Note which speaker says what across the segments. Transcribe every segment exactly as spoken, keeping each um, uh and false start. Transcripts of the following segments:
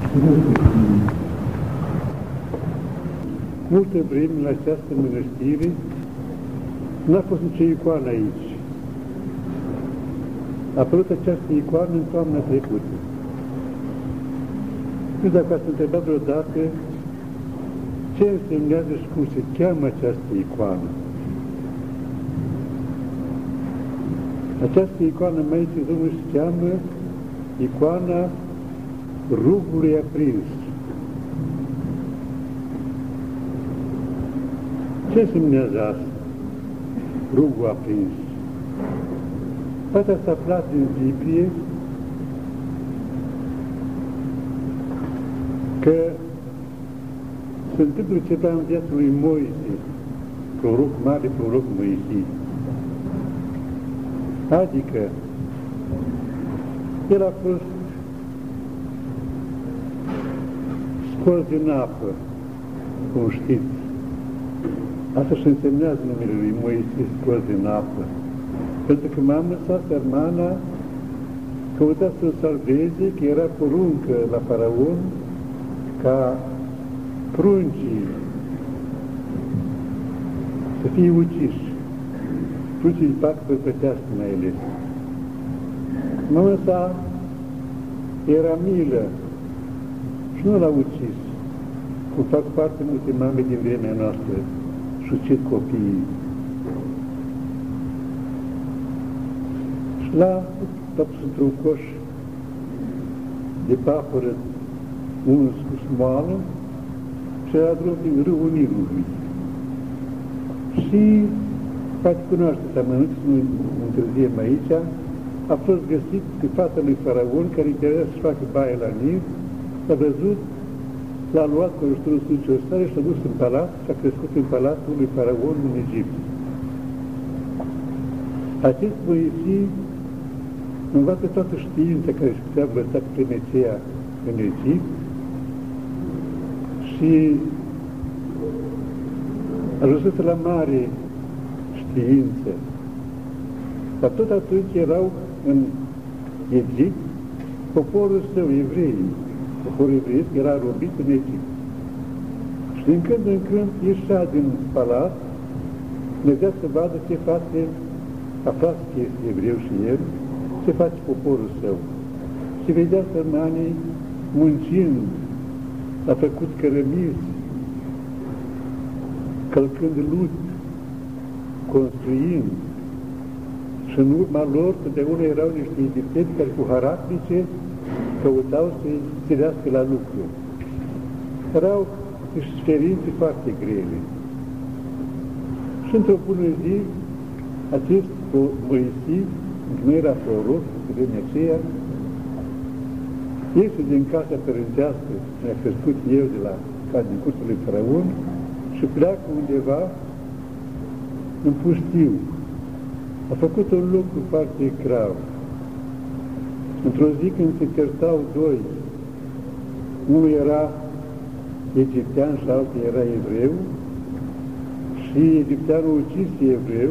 Speaker 1: Multă vreme la această mănăstire n-a fost nicio icoană aici. A apărut această icoană în toamna trecută. Nu știu dacă ați întrebat vreodată ce însemnează și cum se cheamă această icoană. Această icoană Maicii Domnului se cheamă icoana rugului aprins. Ce însemnează asta? Rugul aprins. Poate ați aflat din Biblie că se întâmplă ceva în viața lui Moise, proroc mare, proroc Moise. Adică, el a fost scos din apă, cum știți. Asta și însemnează numele lui Moise, scos din apă. Pentru că mama sa, sărmana, căuta să-l salveze, că era poruncă la faraon ca pruncii să fie uciși. Pruncii de pac păpătească mai ales. Mama sa era milă și nu l-a ucis, cum fac foarte multe mame din vremea noastră, și ucid copiii. Și l-a pus într-un coș de papără uns cu smoală și a drum din râul Nilului. Și poate cunoașteți amănunți, nu întârziem aici, a fost găsit de fata lui faraon care interea să-și facă baie la Nil, s-a văzut, l-a luat cu ajutorul Sfântului Stare și l-a dus în palat și a crescut în palatul lui faraon în Egipt. Acest Moise învață toată știința care își putea învăța pe vremea aceea în Egipt și a ajuns la mare știință. Dar tot atunci erau în Egipt poporul său, evreii. Poporul evreiesc era robit în Egipt. Și din când în când ieșea din palat, mergea să vadă ce face, aflați că este evreu și el, ce face poporul său. Și vedea sărmanii muncind, a făcut cărămizi, călcând lut, construind. Și în urma lor, totdeauna erau niște egipteni care cu harapnice căutau să-i ținească la lucru. Erau niște sferințe foarte grele. Și într-o bună zi, acest Moise, nu era proroc, pe vremea aceea, iese din casa părintească, mi-a crescut eu de la casa din cursul lui faraon, și pleacă undeva în pustiu. A făcut un lucru foarte grav. Într-o zi când se certau doi, unul era egiptean și altul era evreu, și egipteanul ucis evreu,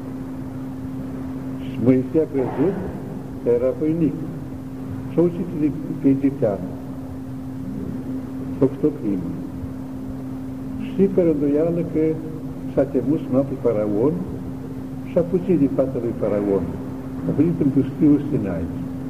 Speaker 1: și Moise a crezut că era voinic. Și-a ucis pe egiptean. A făcut o crimă. Și fără îndoială că s-a temut să noapte faraon și a fugit din fața lui faraon. A venit în pustiul Sinai.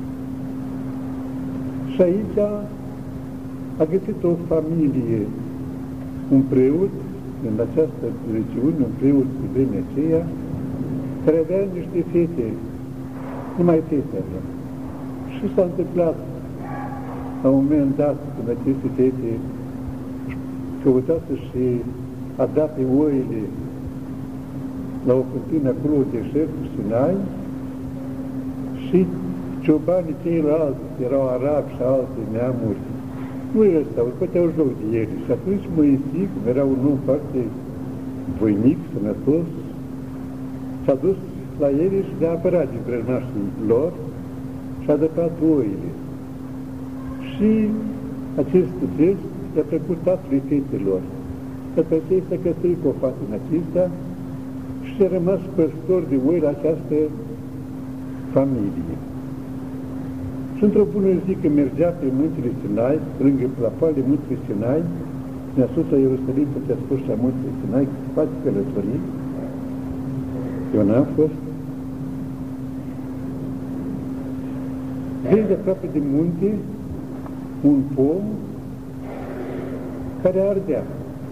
Speaker 1: Și aici a găsit o familie, un preot, în această regiune, un preot de vremea aceea, care avea niște fete, numai fete avea. Și s-a întâmplat, la un moment dat, când aceste fete căutat și a dat pe oile la o fântână acolo, deșertul Sinai, și ciobanii ceilalți, erau arabi și alte neamuri, nu îi răstau, îi făceau joc de ele. Și atunci Moise, cum era un om foarte voinic, sănătos, s-a dus la ele și le-a apărat din vrăjmașii lor și a dăpat oile. Și acest gest i-a plăcut tatălui fetelor. După aceea s-a căsătorit cu o fată în acesta și a rămas păstor de oi la această familie. Și într-o bună zi că mergea pe muntele Sinai, lângă plapalele muntele Sinai, deasupra Ierusalim, pe deasupra muntele Sinai, că se face călătorii, eu n-am fost, vezi aproape de munte un pom care ardea.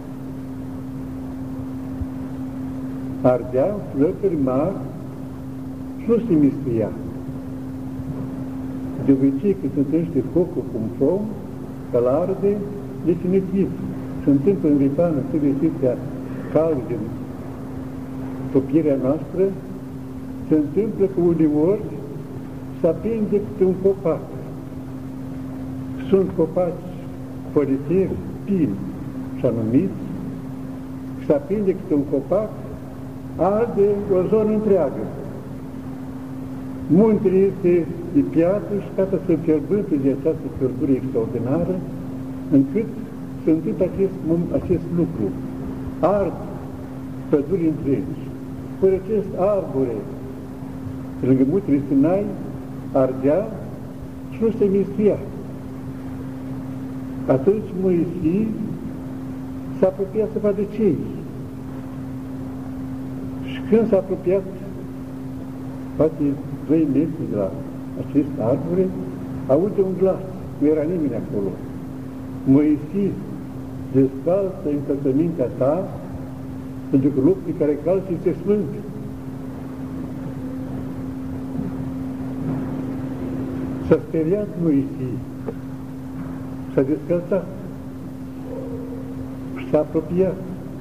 Speaker 1: Ardea flăcări mari și nu se mistuia. De obicei, când se întâlnește focul cu un pom, că-l arde definitiv. Se întâmplă în Ripană, să vestiția cald din topierea noastră, se întâmplă că uneori se aprinde câte un copac. Sunt copaci poliferi, pini și anumiți, se aprinde câte un copac, arde o zonă întreagă. Muntele este de piatră și gata să fierbântă de această fierbure extraordinară, încât se întâmplă acest, acest lucru. Ard păduri întregi. Fără acest arbore, lângă muntele Sinai, ardea și nu se mistuia. Atunci Moise s-a apropiat să vadă ce e. Și când s-a apropiat, poate doi metri de la acest arbore, aude un glas, nu era nimeni acolo. Moise, descalță încălțămintea ta, pentru că locul pe care calci este sfânt. S-a speriat Moise, s-a descălțat și s-a apropiat.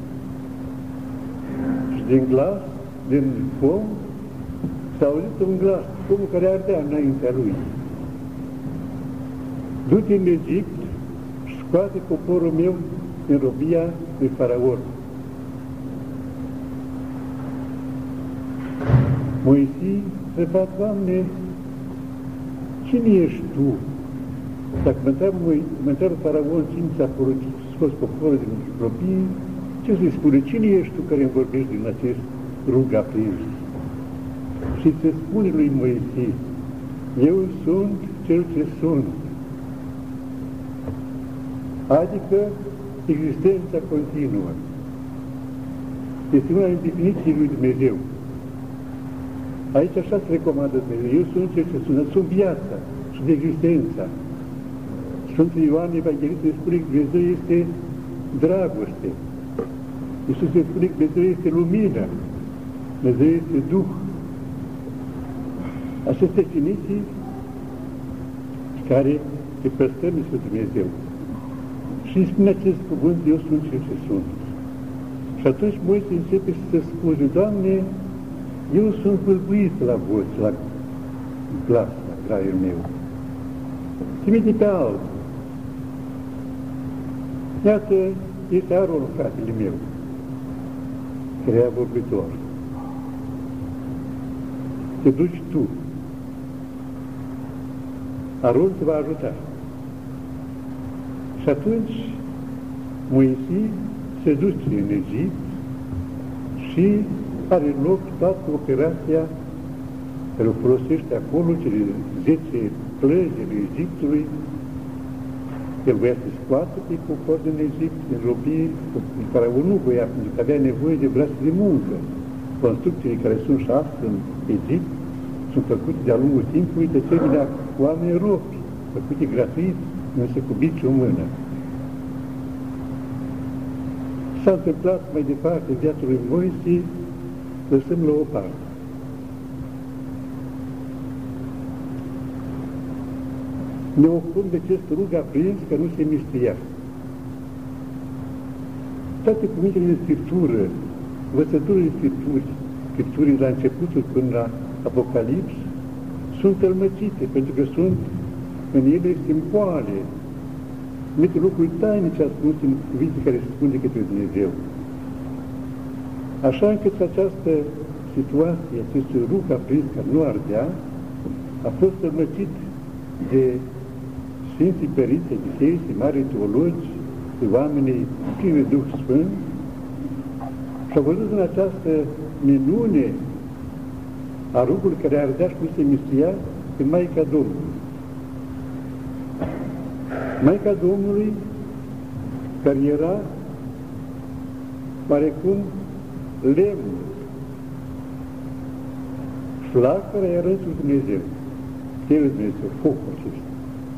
Speaker 1: Și din glas, din pom, s-a auzit un glas, pomul care ardea înaintea lui. Du-te în Egipt și scoate poporul meu din robia lui Faraon. Moise întreba, Doamne, cine ești Tu? Dacă mă întreabă, mă întreabă Faraon cine ți-a poruncit să scoți poporul din robie, ce să-i spune? Cine ești Tu care îmi vorbești din acest rug aprins? Și se spune lui Moise, eu sunt cel ce sunt. Adică existența continuă. Este una din definiții lui Dumnezeu. Aici așa se recomandă Dumnezeu. Eu sunt cel ce sunt. Sunt viața, sunt existența. Sfântul Ioan Evanghelist se spune că Dumnezeu este dragoste. Iisus se spune că Dumnezeu este lumină. Dumnezeu este Duh. Aceste definiții care se păstrăm despre Dumnezeu. Și îmi spune acest cuvânt, eu sunt cel ce sunt. Și atunci Moise începe să se scuze, Doamne, eu sunt bâlbuit la voce, la glas, la graiul meu. Trimite pe altul. Iată, este Aron, fratele meu, care era vorbitor. Te duci tu. Aron te va ajuta. Și atunci Moise se duce în Egipt și are loc toată operația care o folosește acolo, cele zece plăgi ale Egiptului. El voia să scoată pe popor din Egipt, din robie, Faraon nu voia, pentru că avea nevoie de brațe de muncă. Construcțiile care sunt și astăzi în Egipt sunt făcute de-a lungul timpului de terminea oameni robi, făcute gratuit, însă cu bici o mână. S-a întâmplat mai departe viața lui Moise, lăsăm la o parte. Ne ocupăm de acest rug aprins că nu se mistuia. Toate cuvintele de Scriptură, învățăturile de Scripturi, Scripturii la începutul până la Apocalips, sunt tălmăcite, pentru că sunt în ele simboale, anumite lucruri tainice ascunse în cuvinte care se spun de către Dumnezeu. Așa încât această situație, acest rug aprins care nu ardea, a fost tălmăcit de Sfinții Părinți ai Bisericii, mari teologi, de oamenii plini de Duh Sfânt, și au văzut în această minune a rugului care ardea și nu se mistuia pe Maica Domnului. Maica Domnului, care era oarecum lemn, flacăra era însuși Dumnezeu, El Dumnezeu, focul acesta.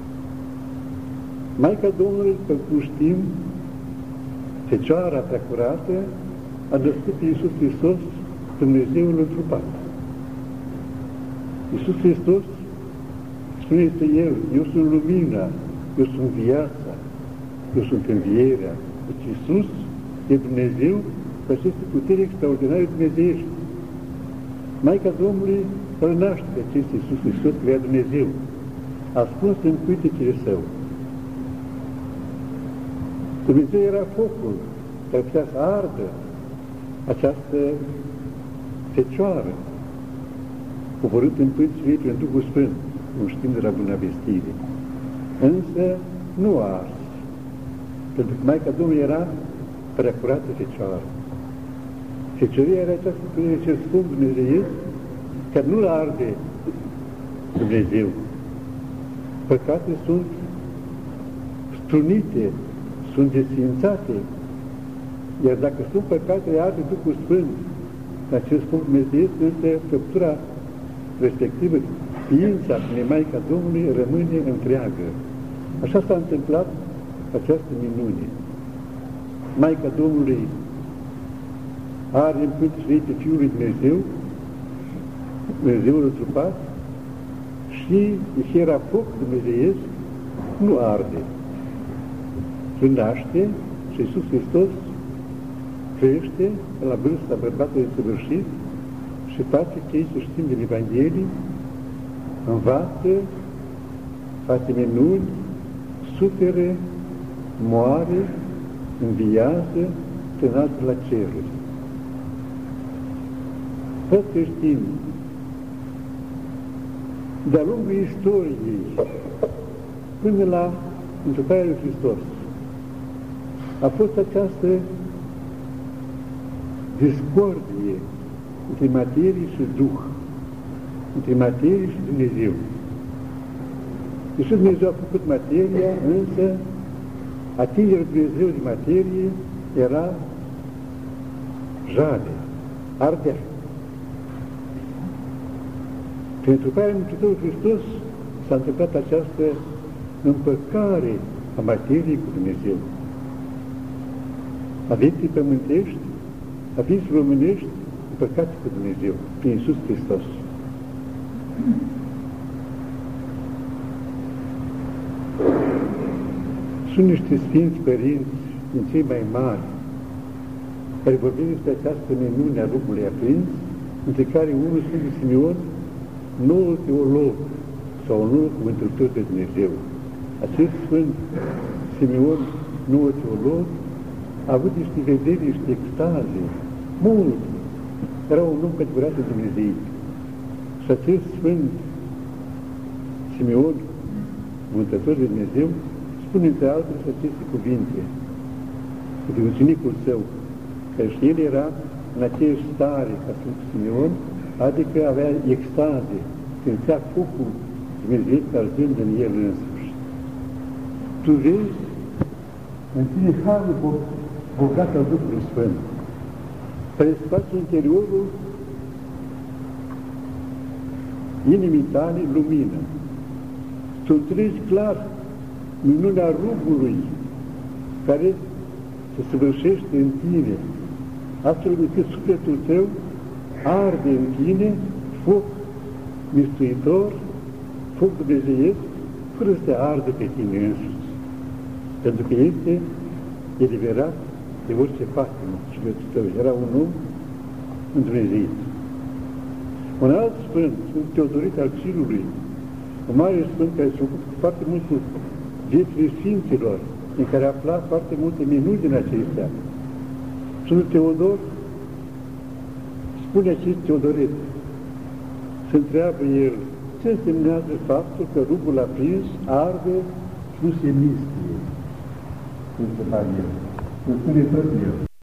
Speaker 1: Maica Domnului, că cum știm, Fecioara preacurată a născut pe Iisus Hristos, Dumnezeul întrupat. Iisus Hristos spune este El, eu sunt lumina, eu sunt viața, eu sunt învierea. Deci Iisus e Dumnezeu cu aceste puteri extraordinare dumnezeiești. Maica Domnului îl naște pe acest Iisus Hristos, că era Dumnezeu, ascuns în cuitecele Său. Dumnezeu era focul care putea să ardă această fecioară, coborât în pâințile prin Duhul Sfânt, cum știm de la Bună Vestire. Însă nu a ars, pentru că Maica Domnului era preacurată fecioară. Fecioria era această putere cel Sfânt Dumnezeiesc, care nu-l arde Dumnezeu. Păcatele sunt strunite, sunt desfințate, iar dacă sunt păcatele, arde Duhul Sfânt, acest Sfânt Dumnezeiesc, însă făptura respectivă, ființa prin Maica Domnului rămâne întreagă. Așa s-a întâmplat această minune. Maica Domnului are în pântele pe Fiul lui Dumnezeu, Dumnezeul întrupat, și deși era foc dumnezeiesc, nu arde. Se naște și Iisus Hristos crește la vârsta bărbatului săvârșit și face ce să știm din Evanghelie, învață, face minuni, suferă, moare, înviază, se înalță la ceruri. Toți creștini, de-a lungul istoriei, până la întruparea lui Hristos, a fost această discordie între materie și Duh, între materie și Dumnezeu. Deși Dumnezeu a făcut materia, însă atingerea Dumnezeu de materie era jale, ardea. Prin întruparea Mântuitorului Hristos s-a întâmplat această împăcare a materiei cu Dumnezeu. A vieții pământești, a vieții românești, împăcate cu Dumnezeu, prin Iisus Hristos. Sunt niște Sfinți Părinți din cei mai mari, care vorbim despre această minune a rugului aprins, între care unul Sfântul Simeon, noul teolog sau noul cuvântător de Dumnezeu. Acest Sfânt Simeon, noul teolog, a avut niște vederi, niște extaze, mult. Era un om categorat de Dumnezeu. Și acest Sfânt Simeon, cuvântător de Dumnezeu, spune între altele aceste cuvinte de ucenicul său, că și el era în aceeași stare ca Sfântul Simeon, adică avea extaze, simțea focul Dumnezeu arzând în el însuși. Tu vezi în tine harul bogat al Duhului Sfânt, care îți face interiorul inimii tale lumină. Tu înțelegi clar minunea rugului care se săvârșește în tine, astfel încât sufletul tău arde în tine foc mistuitor, foc dumnezeiesc, fără să te ardă pe tine însuți. Pentru că este eliberat de orice patimă sufletul tău. Era un om îndumnezeit. Un alt sfânt, Sfântul Teodorit al Cirului, un mare sfânt care s-a ocupat foarte mult cu viețile Sfinților, în care a aflat foarte multe minuni din acestea. Sfântul Teodor spune acest Teodoret, se întreabă el, ce însemnează faptul că rugul aprins arde și nu se mistie? Cum se pare el? Îmi spune tot el.